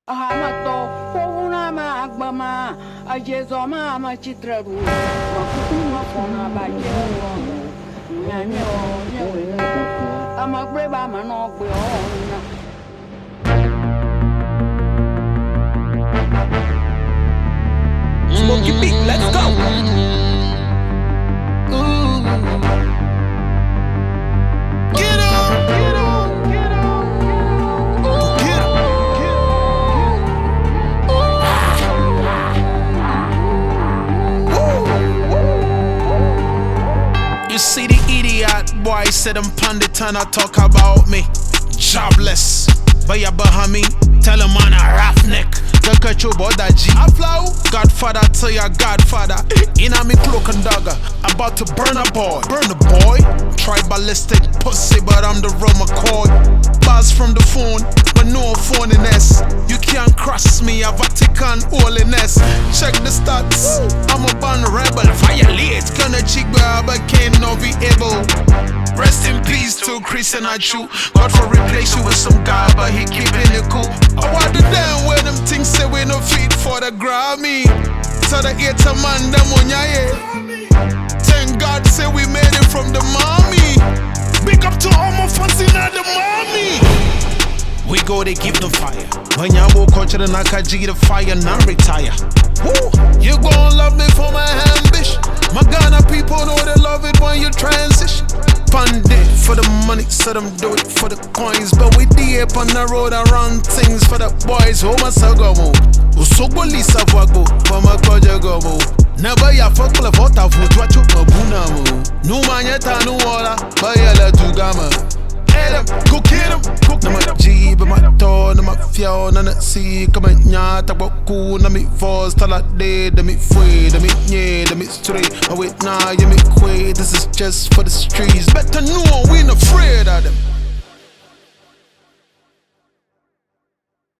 Ahamato, Pona Magbama, Ajezoma, Machitraru, Makuma Fona Bajo, I'm a brave man of Smoky beat, let's go. Get up, get up, get up, get up, get up. You see the idiot boy said I'm pundit and I talk about me. Jobless, but ya Bahami, tell him I'm a roughneck. Look at you, boy, that G. I flow. Godfather to your godfather. In a me cloak and dagger. About to burn a boy. Burn a boy. Tribalistic pussy, but I'm the real McCoy. Buzz from the phone, but no phoniness. You can't cross me, a Vatican holiness. Check the stats. I'm a born rebel. Violate. Gonna cheek, but can't no be able. Rest in peace to Chris and Achu. God for replace you with some guy, but he keeping it cool. I want the damn where them things say we no fit for the Grammy. So the 8 man them on ya head. Thank God say we made it from the mommy. Big up to all my fans in the mommy. We go to give the fire. When ya go culture and I can G the fire, not retire. Woo! You gon' love me for my ambition. My Ghana people know they love it when you transition. Pandit for the money, so them do it for the coins. But we deep on the road and run things for the boys. Who must I go move? Usogo lisa vago, mama koja go move. Never ya fuck la vota foot, what you mabuna move. No man yet I know water, but ya la to gama. Adam, go get him, go get him. Na G, but my toe, na my fio, na see, come at nyata, but cool, na me falls, till I dead, na me free, na me nye, na me straight. Oh wait, nah, you me quay, this is just for the streets. Better know we ain't afraid of them.